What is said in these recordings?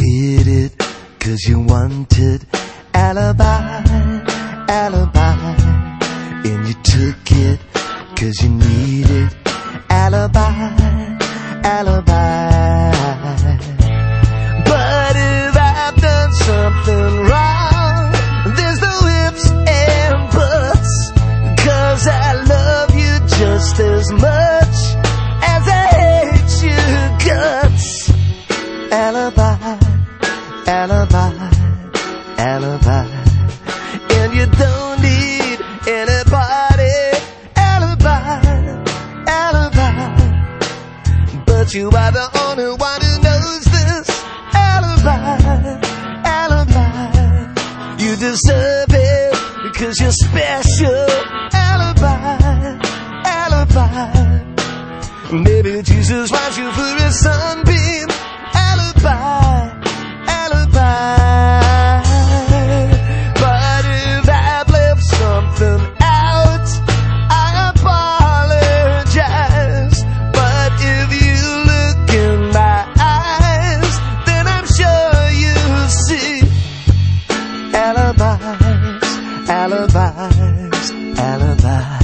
hid it 'cause you wanted alibi, alibi. And you took it 'cause you needed alibi, alibi. But if I've done something wrong, there's no ifs and buts, 'cause I love you just as much as I hate your guts. Alibi, alibi, alibi. And you don't need anybody. Alibi, alibi. But you are the only one who knows this. Alibi, alibi. You deserve it because you're special. Alibi, alibi. Maybe Jesus wants you for a sunbeam. Alibi, alibi. But if I've left something out, I apologize. But if you look in my eyes, then I'm sure you'll see alibis, alibis, alibis.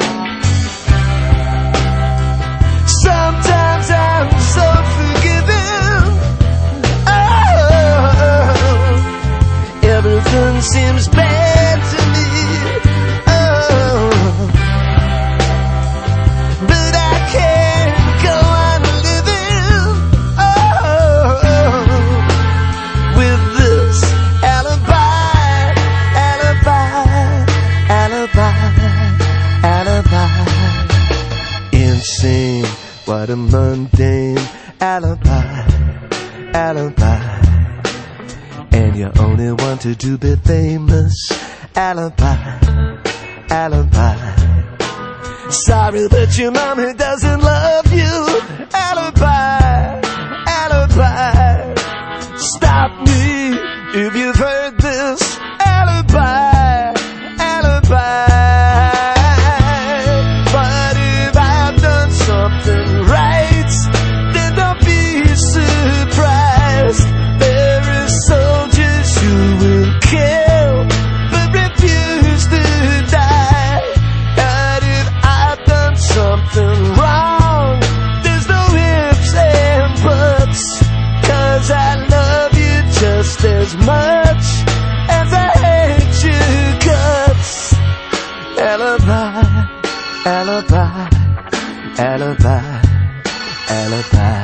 Sometimes I'm so forgiving. Oh, everything seems bad to me. Oh, but I can't go on living. Oh, with this alibi, alibi, alibi, alibi. Insane. What a mundane alibi, alibi. And you only wanted to be famous. Alibi, alibi. Sorry that your mommy doesn't love you. Alibi, alibi. Stop me if you've heard this. Alibi, alibi. But if I've done something right, then don't be surprised. There are soldiers who will kill but refuse to die. And if I've done something wrong, there's no ifs and buts, 'cause I love you just as much as I hate your guts. Alibi, alibi, alibi, alibi.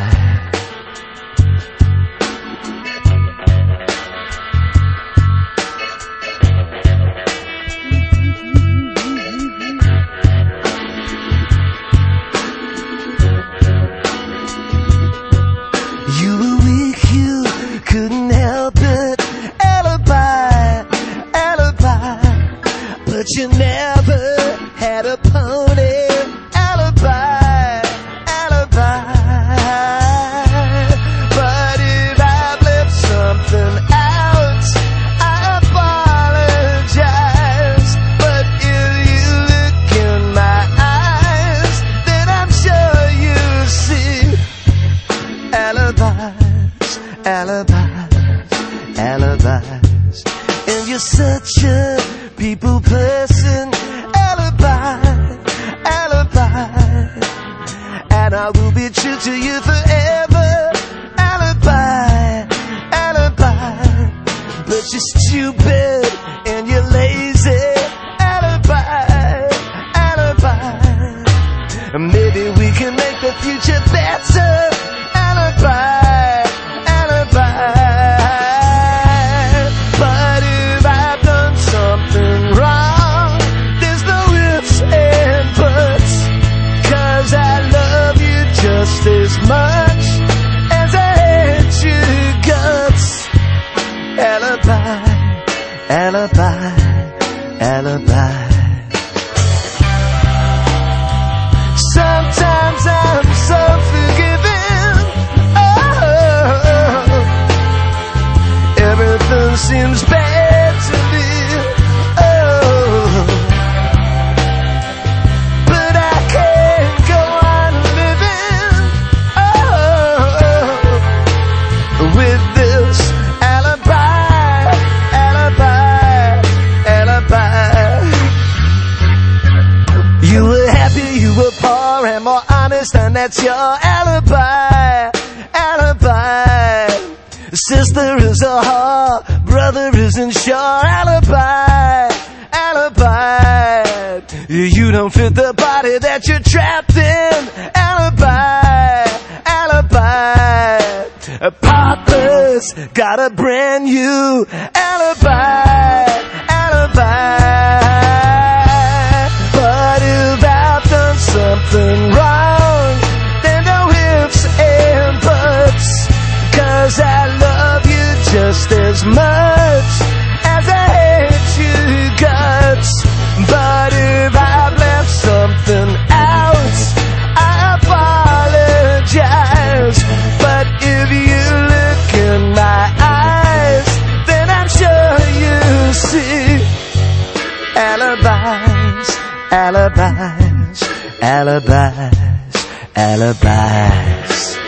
You were weak, you couldn't help it. Alibi, alibi. But you never had a pony. Alibi, alibi. But if I've left something out, I apologize. But if you look in my eyes, then I'm sure you'll see alibis, alibis, alibis. And you're such a people person. Alibi, alibi. And I will be true to you forever. Alibi, alibi. But you're stupid and you're lazy. Alibi, alibi. Maybe we can make the future better. Alibi, alibi. But if I've done something wrong, there's no ifs and buts, 'cause I love you just as much as I hate your guts. Alibi, alibi, alibi. Sometimes I'm so forgiving. Oh, everything seems bad to me. Oh, but I can't go on living. Oh, with this that's your alibi, alibi. Sister is a whore, brother isn't sure, alibi, alibi. You don't fit the body that you're trapped in, alibi, alibi. Papa's got a brand new alibi, alibi. But if I've done something wrong, then no ifs and buts, 'cause I love you just as much as I hate you guts. But if I've left something out, I apologize. But if you look in my eyes, then I'm sure you see alibis, alibis, alibis, alibis.